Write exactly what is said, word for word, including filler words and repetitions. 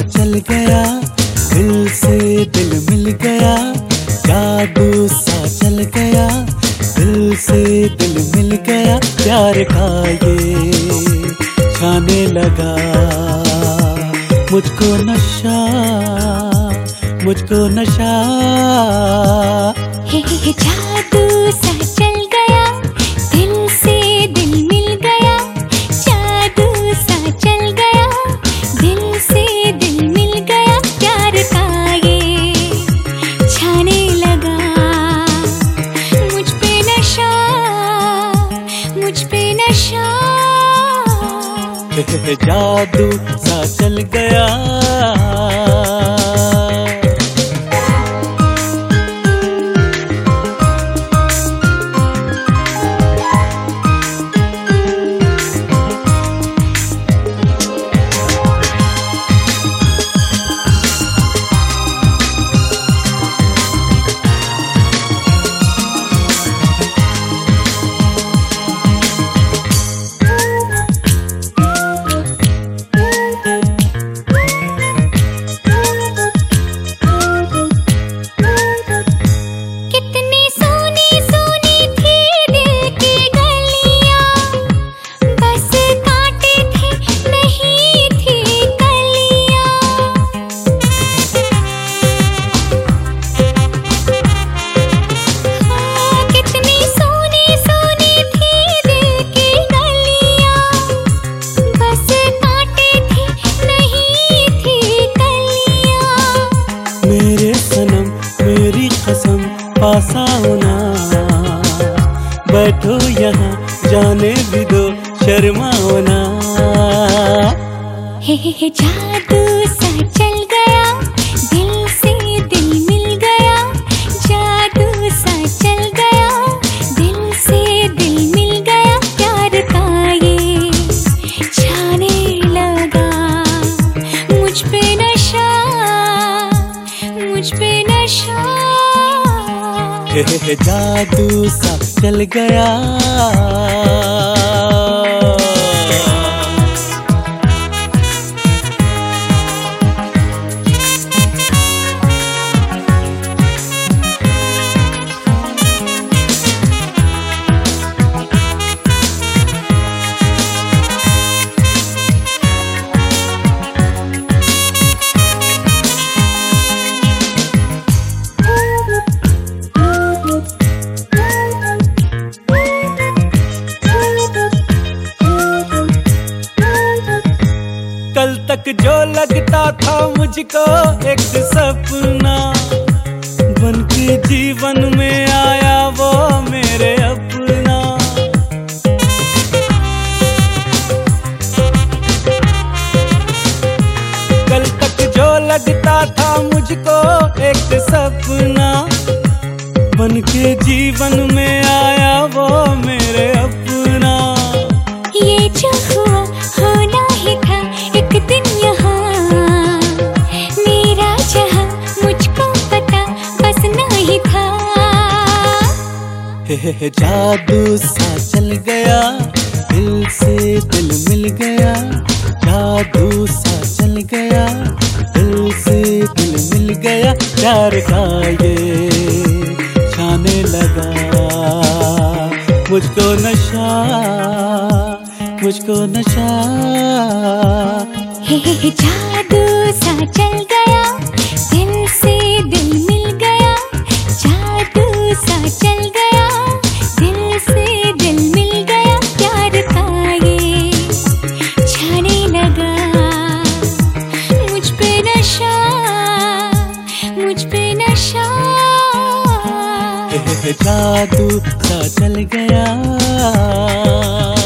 चल गया, दिल से दिल मिल गया, जादू सा चल गया, दिल से दिल मिल गया, प्यार का ये छाने लगा मुझको नशा, मुझको नशा। हे हे जादू सा चल गया, दिल से दिल मिल गया, जादू सा चल गया, दिल से दिल मिल गया, प्यार का ये छाने लगा मुझ पे नशा, मुझ पे नशा। हे जादू सा चल गया। पासा होना, बैठो यहाँ जाने भी दो शर्मा होना। हे हे जादू सा चल गया, दिल से दिल मिल गया, जादू सा चल गया, दिल से दिल मिल गया, प्यार का ये छाने लगा मुझ पे नशा, मुझ पे नशा। हे जादू सा चल गया। कल तक जो लगता था मुझको एक सपना, बन के जीवन में आया वो मेरे अपना। कल तक जो लगता था मुझको एक सपना, बन के जीवन में आया वो मेरे अपना। ये जो हुआ होना ही था एक दिन यहाँ, मेरा जहाँ मुझको पता बस नहीं था। हे जादू सा चल गया, दिल से दिल मिल गया, जादू सा चल गया, दिल से दिल मिल गया, प्यार का ये छाने लगा मुझको नशा, मुझको नशा। हे जादू सा चल गया, दिल से दिल मिल गया, जादू सा चल गया, दिल से दिल मिल गया, प्यार का ये छाने लगा मुझ पे नशा, मुझ पे नशा। जादू सा चल गया।